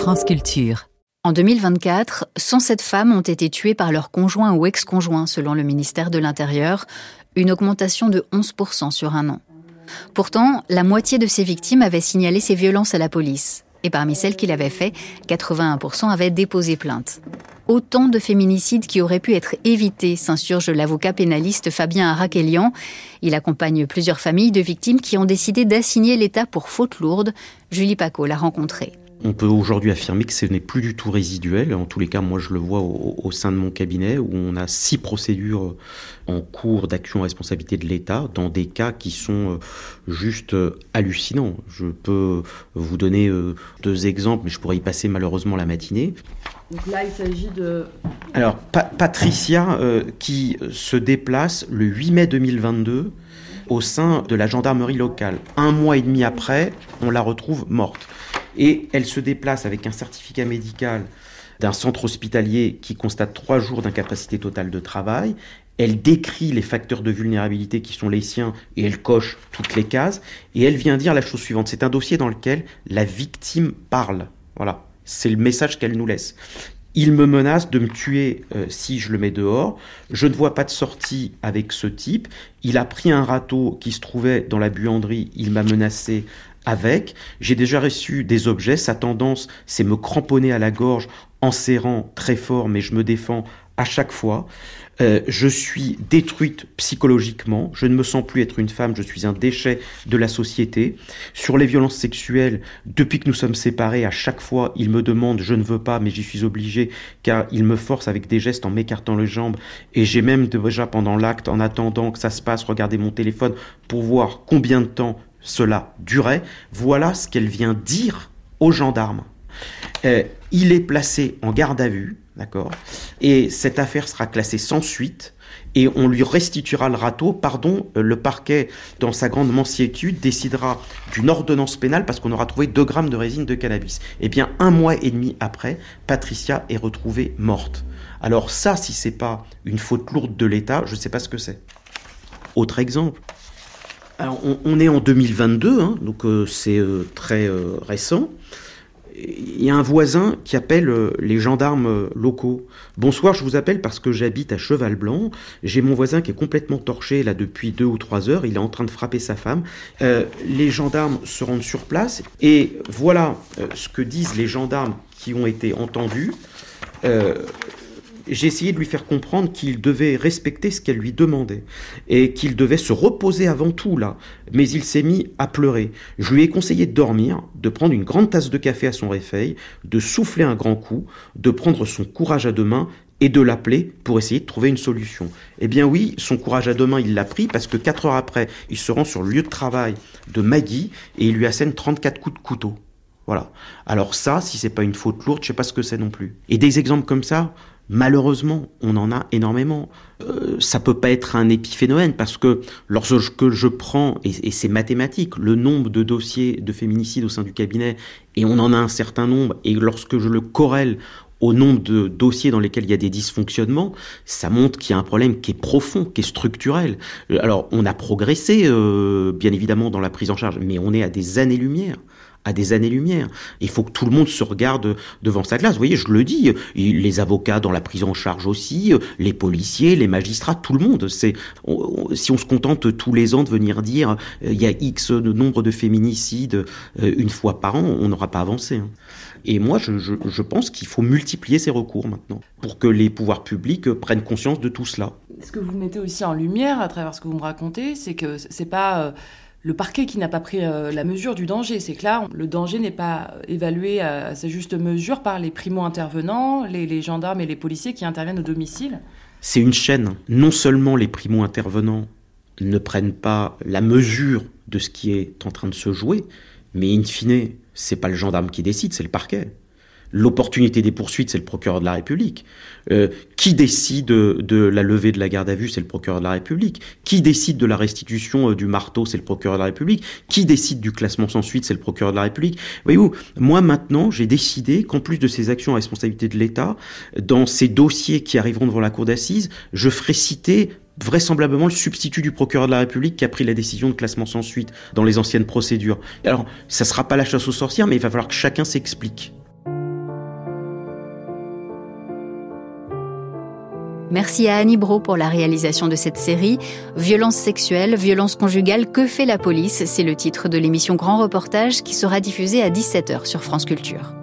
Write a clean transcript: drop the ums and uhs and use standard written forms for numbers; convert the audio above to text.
France Culture. En 2024, 107 femmes ont été tuées par leur conjoint ou ex-conjoint, selon le ministère de l'Intérieur, une augmentation de 11% sur un an. Pourtant, la moitié de ces victimes avaient signalé ces violences à la police. Et parmi celles qui l'avaient fait, 81% avaient déposé plainte. Autant de féminicides qui auraient pu être évités, s'insurge l'avocat pénaliste Fabien Araquelian. Il accompagne plusieurs familles de victimes qui ont décidé d'assigner l'État pour faute lourde. Julie Pacaud l'a rencontrée. On peut aujourd'hui affirmer que ce n'est plus du tout résiduel. En tous les cas, moi je le vois au sein de mon cabinet où on a 6 procédures en cours d'action en responsabilité de l'État dans des cas qui sont juste hallucinants. Je peux vous donner 2 exemples, mais je pourrais y passer malheureusement la matinée. Donc là, il s'agit de... Alors, Patricia qui se déplace le 8 mai 2022 au sein de la gendarmerie locale. 1 mois et demi après, on la retrouve morte. Et elle se déplace avec un certificat médical d'un centre hospitalier qui constate 3 jours d'incapacité totale de travail. Elle décrit les facteurs de vulnérabilité qui sont les siens et elle coche toutes les cases. Et elle vient dire la chose suivante. C'est un dossier dans lequel la victime parle. Voilà, c'est le message qu'elle nous laisse. Il me menace de me tuer si je le mets dehors. Je ne vois pas de sortie avec ce type. Il a pris un râteau qui se trouvait dans la buanderie. Il m'a menacé avec. J'ai déjà reçu des objets. Sa tendance, c'est me cramponner à la gorge en serrant très fort, mais je me défends à chaque fois. Je suis détruite psychologiquement. Je ne me sens plus être une femme. Je suis un déchet de la société. Sur les violences sexuelles, depuis que nous sommes séparés, à chaque fois, il me demande, je ne veux pas, mais j'y suis obligé, car il me force avec des gestes en m'écartant les jambes. Et j'ai même déjà pendant l'acte, en attendant que ça se passe, regardé mon téléphone pour voir combien de temps cela durait. Voilà ce qu'elle vient dire aux gendarmes. Il est placé en garde à vue, d'accord, et cette affaire sera classée sans suite et on lui restituera le râteau. Le parquet, dans sa grande mansuétude, décidera d'une ordonnance pénale parce qu'on aura trouvé 2 grammes de résine de cannabis. Eh bien, 1 mois et demi après, Patricia est retrouvée morte. Alors ça, si c'est pas une faute lourde de l'État, je sais pas ce que c'est. Autre exemple. Alors, on est en 2022, donc c'est très récent. Il y a un voisin qui appelle les gendarmes locaux. « Bonsoir, je vous appelle parce que j'habite à Cheval-Blanc. J'ai mon voisin qui est complètement torché là depuis 2 ou 3 heures. Il est en train de frapper sa femme. » Les gendarmes se rendent sur place et voilà ce que disent les gendarmes qui ont été entendus. J'ai essayé de lui faire comprendre qu'il devait respecter ce qu'elle lui demandait et qu'il devait se reposer avant tout là. Mais il s'est mis à pleurer. Je lui ai conseillé de dormir, de prendre une grande tasse de café à son réveil, de souffler un grand coup, de prendre son courage à 2 mains et de l'appeler pour essayer de trouver une solution. Eh bien oui, son courage à 2 mains, il l'a pris parce que 4 heures après, il se rend sur le lieu de travail de Maggie et il lui assène 34 coups de couteau. Voilà. Alors ça, si c'est pas une faute lourde, je sais pas ce que c'est non plus. Et des exemples comme ça, malheureusement, on en a énormément. Ça peut pas être un épiphénomène parce que lorsque je prends, et c'est mathématique, le nombre de dossiers de féminicide au sein du cabinet, et on en a un certain nombre, et lorsque je le corrèle au nombre de dossiers dans lesquels il y a des dysfonctionnements, ça montre qu'il y a un problème qui est profond, qui est structurel. Alors, on a progressé, bien évidemment, dans la prise en charge, mais on est à des années-lumière. Il faut que tout le monde se regarde devant sa glace. Vous voyez, je le dis, les avocats dans la prise en charge aussi, les policiers, les magistrats, tout le monde. Si on se contente tous les ans de venir dire il y a X nombre de féminicides une fois par an, on n'aura pas avancé. Et moi, je pense qu'il faut multiplier ces recours maintenant pour que les pouvoirs publics prennent conscience de tout cela. Ce que vous mettez aussi en lumière à travers ce que vous me racontez, c'est que c'est pas le parquet qui n'a pas pris la mesure du danger. C'est que là, le danger n'est pas évalué à sa juste mesure par les primo-intervenants, les gendarmes et les policiers qui interviennent au domicile. C'est une chaîne. Non seulement les primo-intervenants ne prennent pas la mesure de ce qui est en train de se jouer, mais in fine, c'est pas le gendarme qui décide, c'est le parquet. L'opportunité des poursuites, c'est le procureur de la République. Qui décide de la levée de la garde à vue, c'est le procureur de la République. Qui décide de la restitution du marteau, c'est le procureur de la République. Qui décide du classement sans suite, c'est le procureur de la République. Voyez-vous, moi maintenant, j'ai décidé qu'en plus de ces actions à responsabilité de l'État, dans ces dossiers qui arriveront devant la cour d'assises, je ferai citer vraisemblablement le substitut du procureur de la République qui a pris la décision de classement sans suite dans les anciennes procédures. Alors, ça sera pas la chasse aux sorcières, mais il va falloir que chacun s'explique. Merci à Annie Brault pour la réalisation de cette série. Violences sexuelles, violences conjugales, que fait la police ? C'est le titre de l'émission Grand Reportage qui sera diffusée à 17h sur France Culture.